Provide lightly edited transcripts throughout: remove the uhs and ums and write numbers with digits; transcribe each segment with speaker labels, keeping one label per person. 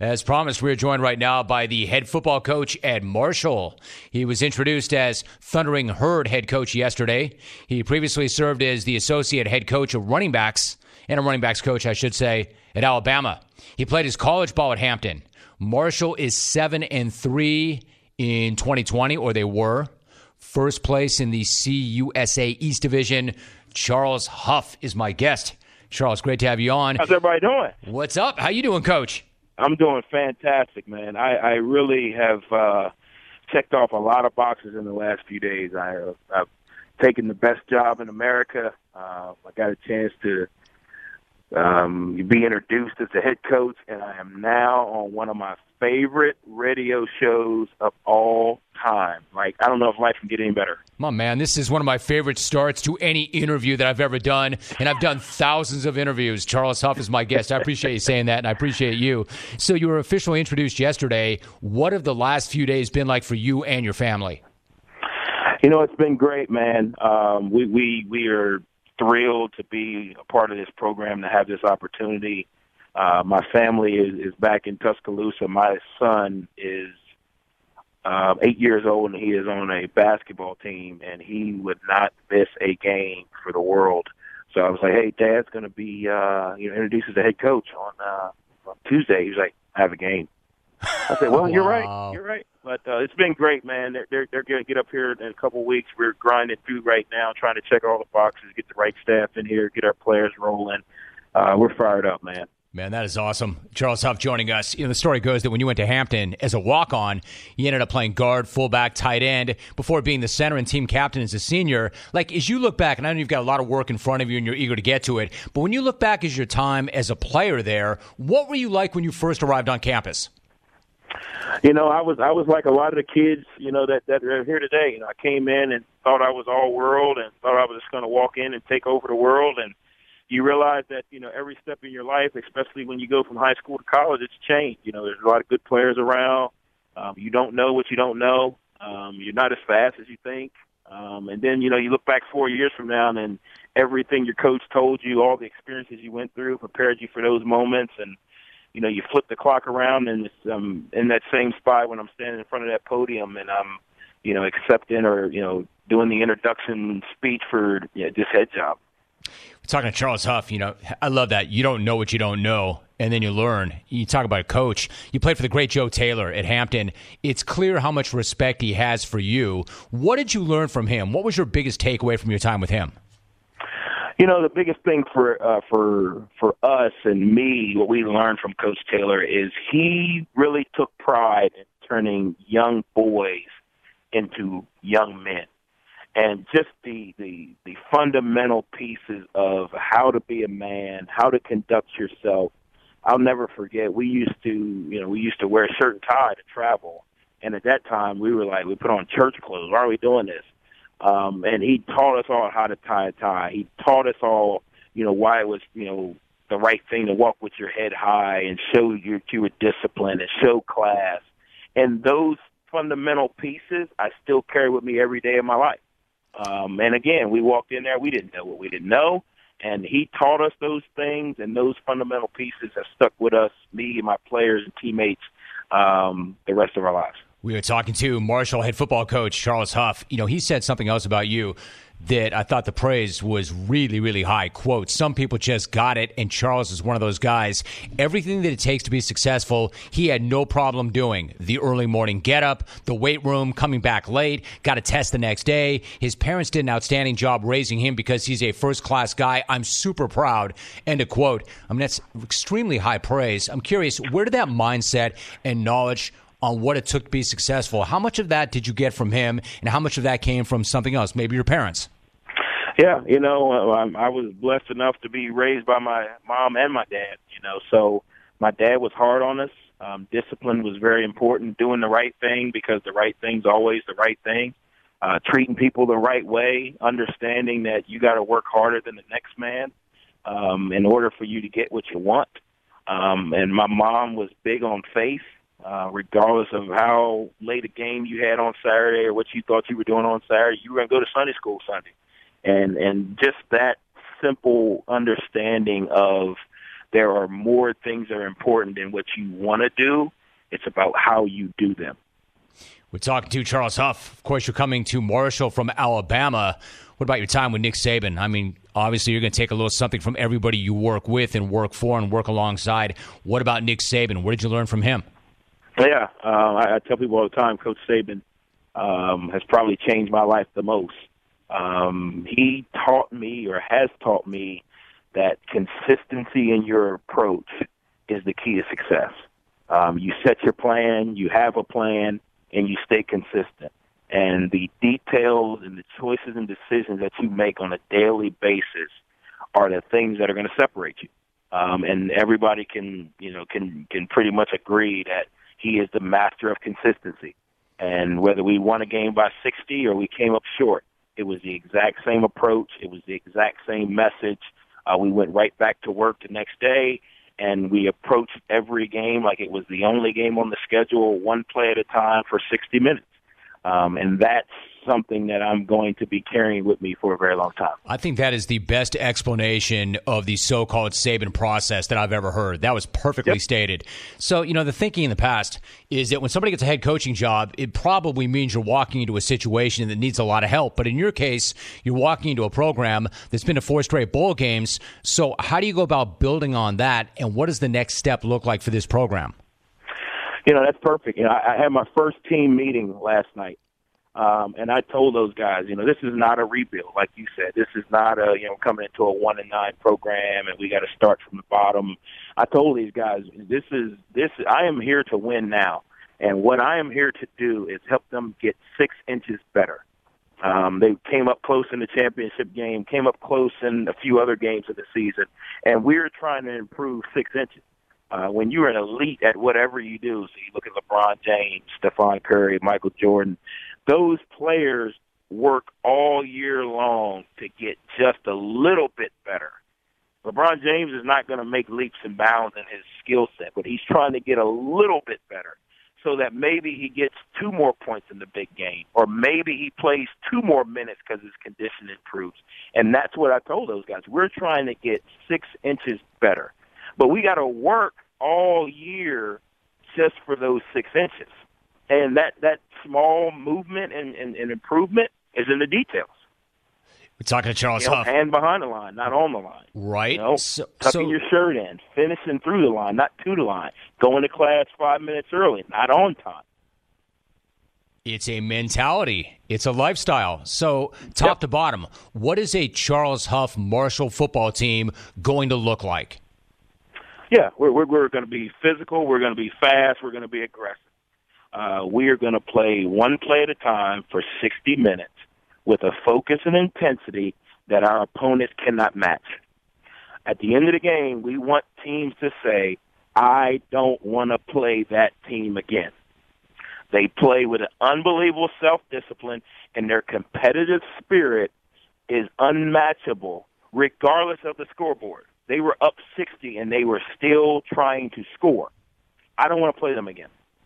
Speaker 1: As promised, we're joined right now by the head football coach, Ed Marshall. He was introduced as Thundering Herd head coach yesterday. He previously served as the associate head coach of running backs, and a running backs coach, I should say, at Alabama. He played his college ball at Hampton. Marshall is 7-3 in 2020, or they were. First place in the CUSA East Division. Charles Huff is my guest. Charles, great to have you on.
Speaker 2: How's everybody doing?
Speaker 1: What's up? How you doing, Coach?
Speaker 2: I'm doing fantastic, man. I really have checked off a lot of boxes in the last few days. I've taken the best job in America. I got a chance to be introduced as the head coach, and I am now on one of my favorite radio shows of all time. Like, I don't know if life can get any better.
Speaker 1: My man, this is one of my favorite starts to any interview that I've ever done, and I've done thousands of interviews. Charles Huff is my guest. I appreciate you saying that, and I appreciate you. So you were officially introduced yesterday. What have the last few days been like for you and your family?
Speaker 2: You know, it's been great, man. We are thrilled to be a part of this program, to have this opportunity. My family is back in Tuscaloosa. My son is 8 years old, and he is on a basketball team, and he would not miss a game for the world. So I was like, hey, Dad's going to be introduced as the head coach on Tuesday. He was like, I have a game. I said, well,
Speaker 1: Wow.
Speaker 2: You're right. But it's been great, man. They're going to get up here in a couple of weeks. We're grinding through right now, trying to check all the boxes, get the right staff in here, get our players rolling. We're fired up, man.
Speaker 1: Man, that is awesome. Charles Huff joining us. You know, the story goes that when you went to Hampton as a walk-on, you ended up playing guard, fullback, tight end before being the center and team captain as a senior. Like, as you look back, and I know you've got a lot of work in front of you and you're eager to get to it, but when you look back as your time as a player there, what were you like when you first arrived on campus?
Speaker 2: You know, I was like a lot of the kids, you know, that are here today. You know, I came in and thought I was all world and thought I was just going to walk in and take over the world. And you realize that, you know, every step in your life, especially when you go from high school to college, it's changed. You know, there's a lot of good players around. You don't know what you don't know. You're not as fast as you think. And then, you know, you look back 4 years from now and everything your coach told you, all the experiences you went through, prepared you for those moments. And, you know, you flip the clock around and it's in that same spot when I'm standing in front of that podium and I'm, you know, accepting or, you know, doing the introduction speech for this head job.
Speaker 1: We're talking to Charles Huff. You know, I love that. You don't know what you don't know, and then you learn. You talk about a coach. You played for the great Joe Taylor at Hampton. It's clear how much respect he has for you. What did you learn from him? What was your biggest takeaway from your time with him?
Speaker 2: You know, the biggest thing for us and me, what we learned from Coach Taylor is he really took pride in turning young boys into young men. And just the fundamental pieces of how to be a man, how to conduct yourself. I'll never forget, we used to wear a shirt and tie to travel. And at that time, we put on church clothes. Why are we doing this? And he taught us all how to tie a tie. He taught us all, you know, why it was, you know, the right thing to walk with your head high and show you were disciplined and show class. And those fundamental pieces I still carry with me every day of my life. And again, we walked in there, we didn't know what we didn't know, and he taught us those things, and those fundamental pieces have stuck with us, me and my players and teammates, the rest of our lives.
Speaker 1: We were talking to Marshall head football coach Charles Huff. You know, he said something else about you that I thought the praise was really, really high. Quote, some people just got it, and Charles is one of those guys. Everything that it takes to be successful, he had no problem doing. The early morning get-up, the weight room, coming back late, got a test the next day. His parents did an outstanding job raising him because he's a first-class guy. I'm super proud. End of quote. I mean, that's extremely high praise. I'm curious, where did that mindset and knowledge on what it took to be successful, how much of that did you get from him, and how much of that came from something else, maybe your parents?
Speaker 2: Yeah, you know, I was blessed enough to be raised by my mom and my dad, you know, so my dad was hard on us. Discipline was very important, doing the right thing because the right thing's always the right thing, treating people the right way, understanding that you got to work harder than the next man in order for you to get what you want. And my mom was big on faith. Regardless of how late a game you had on Saturday or what you thought you were doing on Saturday, you were going to go to Sunday school Sunday. And just that simple understanding of there are more things that are important than what you want to do. It's about how you do them.
Speaker 1: We're talking to Charles Huff. Of course, you're coming to Marshall from Alabama. What about your time with Nick Saban? I mean, obviously you're going to take a little something from everybody you work with and work for and work alongside. What about Nick Saban? What did you learn from him?
Speaker 2: Yeah, I tell people all the time, Coach Saban has probably changed my life the most. He taught me, or has taught me, that consistency in your approach is the key to success. You set your plan, you have a plan, and you stay consistent. And the details and the choices and decisions that you make on a daily basis are the things that are going to separate you. And everybody can pretty much agree that he is the master of consistency. And whether we won a game by 60 or we came up short, it was the exact same approach. It was the exact same message. We went right back to work the next day, and we approached every game like it was the only game on the schedule, one play at a time for 60 minutes. And that's something that I'm going to be carrying with me for a very long time.
Speaker 1: I think that is the best explanation of the so-called Saban process that I've ever heard. That was perfectly stated. So, the thinking in the past is that when somebody gets a head coaching job, it probably means you're walking into a situation that needs a lot of help. But in your case, you're walking into a program that's been to 4 straight bowl games. So how do you go about building on that, and what does the next step look like for this program?
Speaker 2: That's perfect. I had my first team meeting last night. And I told those guys, this is not a rebuild, like you said. This is not coming into a 1-9 program and we got to start from the bottom. I told these guys, I am here to win now. And what I am here to do is help them get 6 inches better. They came up close in the championship game, came up close in a few other games of the season, and we're trying to improve 6 inches. When you're an elite at whatever you do, so you look at LeBron James, Stephon Curry, Michael Jordan, those players work all year long to get just a little bit better. LeBron James is not going to make leaps and bounds in his skill set, but he's trying to get a little bit better so that maybe he gets 2 more points in the big game, or maybe he plays 2 more minutes because his condition improves. And that's what I told those guys. We're trying to get 6 inches better. But we got to work all year just for those 6 inches. And that small movement and improvement is in the details.
Speaker 1: We're talking to Charles Huff.
Speaker 2: Hand behind the line, not on the line.
Speaker 1: Right.
Speaker 2: Tucking your shirt in, finishing through the line, not to the line. Going to class 5 minutes early, not on time.
Speaker 1: It's a mentality. It's a lifestyle. So top to bottom, what is a Charles Huff Marshall football team going to look like?
Speaker 2: Yeah, we're going to be physical. We're going to be fast. We're going to be aggressive. We are going to play one play at a time for 60 minutes with a focus and intensity that our opponents cannot match. At the end of the game, we want teams to say, I don't want to play that team again. They play with an unbelievable self-discipline, and their competitive spirit is unmatchable regardless of the scoreboard. They were up 60, and they were still trying to score. I don't want to play them again.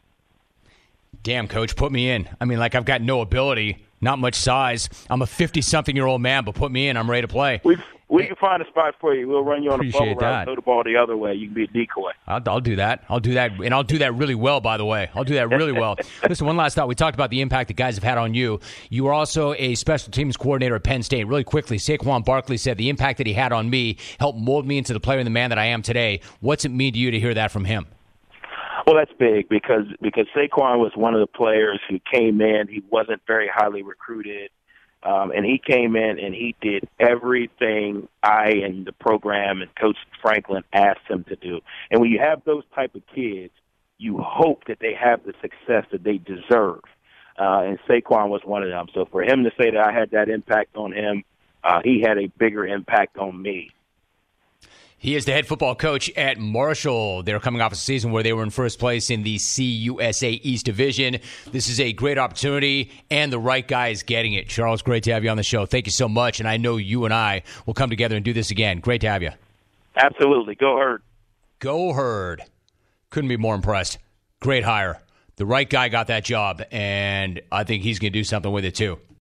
Speaker 1: Damn, Coach, put me in. I mean, I've got no ability, not much size. I'm a 50-something-year-old man, but put me in. I'm ready to play.
Speaker 2: We can find a spot for you. We'll run you on a bubble route, throw the ball the other way. You can be a decoy.
Speaker 1: I'll do that. I'll do that, and I'll do that really well, by the way. I'll do that really well. Listen, one last thought. We talked about the impact that guys have had on you. You were also a special teams coordinator at Penn State. Really quickly, Saquon Barkley said the impact that he had on me helped mold me into the player and the man that I am today. What's it mean to you to hear that from him?
Speaker 2: Well, that's big because Saquon was one of the players who came in. He wasn't very highly recruited, and he came in and he did everything I and the program and Coach Franklin asked him to do. And when you have those type of kids, you hope that they have the success that they deserve. And Saquon was one of them. So for him to say that I had that impact on him, he had a bigger impact on me.
Speaker 1: He is the head football coach at Marshall. They're coming off a season where they were in first place in the CUSA East Division. This is a great opportunity, and the right guy is getting it. Charles, great to have you on the show. Thank you so much, and I know you and I will come together and do this again. Great to have you.
Speaker 2: Absolutely. Go Herd.
Speaker 1: Go Herd. Couldn't be more impressed. Great hire. The right guy got that job, and I think he's going to do something with it too.